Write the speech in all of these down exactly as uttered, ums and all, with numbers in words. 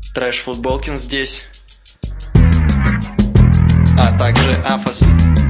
Трэш Футболкин здесь, а также Афос.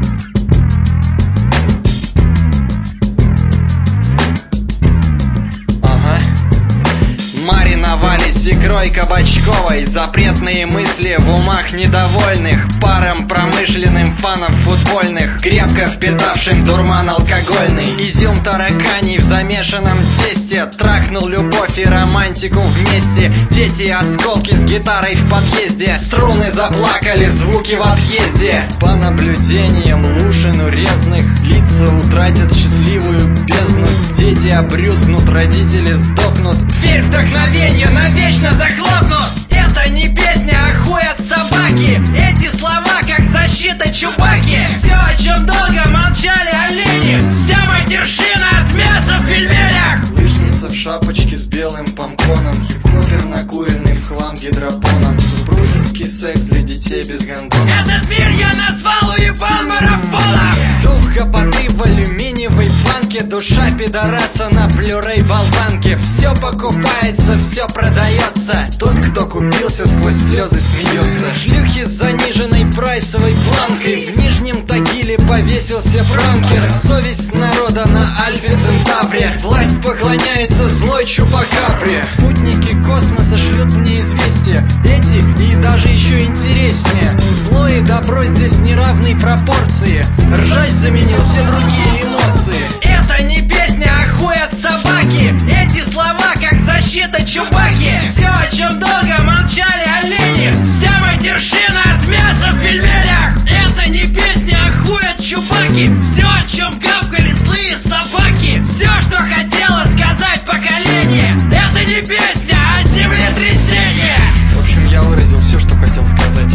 Мариновались икрой кабачковой, запретные мысли в умах недовольных, паром промышленным фанов футбольных, крепко впитавшим дурман алкогольный. Изюм тараканий в замешанном тесте трахнул любовь и романтику вместе. Дети и осколки с гитарой в подъезде, струны заплакали, звуки в отъезде. По наблюдениям Лушин урезных, лица утратят счастливую бездну. Дети обрюзгнут, родители сдохнут, дверь вдохновения навечно захлопнут. Это не песня, а хуй от собаки. Эти слова как защита Чубаки. Все, о чем долго молчали олени, вся матершина от мяса в пельменях. Лыжница в шапочке с белым помпоном, хип-хопер накуренный в хлам гидропоном, супружеский секс для детей без гондона. Этот мир я назвал уебан марафоном. Дух гопоты в алюминиевой банке, душа пидораса на плюрей болванке. Все покупается, все продается, тот, кто купился, сквозь слезы смеется. Шлюхи с заниженной прайсовой планкой, в Нижнем Тагиле повесился пранкер. Совесть народа на Альфе Центавре, власть поклоняется злой Чупакабре. Спутники космоса шлют мне известия, эти и даже еще интереснее. Зло и добро здесь в неравной пропорции, ржач заменил все другие эмоции. Это не песня, а хуй от собаки. Эти слова как защита Чубаки. Все, о чем долго молчали олени, вся матершина от мяса в пельменях. Это не песня, а хуй от Чубаки. Все, о чем гавкали злые собаки. Все, что хотело сказать поколение. Это не песня, а землетрясение. В общем, я выразил все, что хотел сказать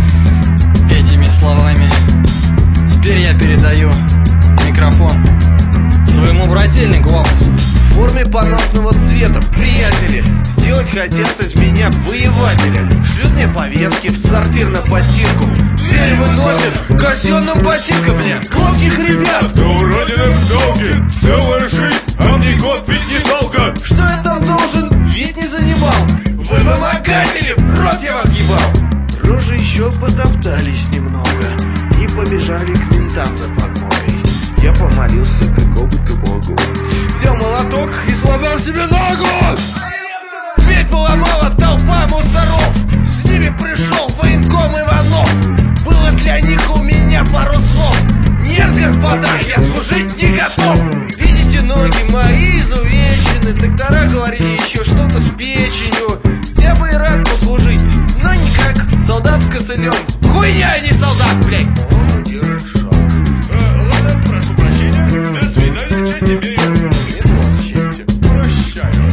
этими словами. Теперь я передаю микрофон своему брательнику Афосу. В форме поносного цвета, приятели, сделать хотят из меня воевателя. Шлют мне повестки в сортир на подтирку, дверь выносят казенным ботинком, бля. Громких ребят, кто уродина в долге, целая жизнь, а мне год ведь недолго. Что я там должен, ведь не занимал. Вы вымогатели, в рот я вас ебал. Рожи еще потоптались немного и побежали к ментам за подмогой. Я помолился какому-то богу, взял молоток и сломал себе ногу. Дверь поломала толпа мусоров, с ними пришел военком Иванов. Было для них у меня пару слов: нет, господа, я служить не готов. Видите, ноги мои изувечены, доктора говорили еще что-то с печенью. Я бы и рад послужить, но никак. Солдат с косылем, хуйня, а не солдат, блядь. О, держи шаг. э, Ладно, прошу прощения, до свидания, честь имею. Нет вас чести. Прощаю.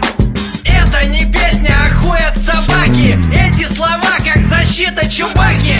Это не песня, а хуй от собаки. Эти слова как защита Чубаки.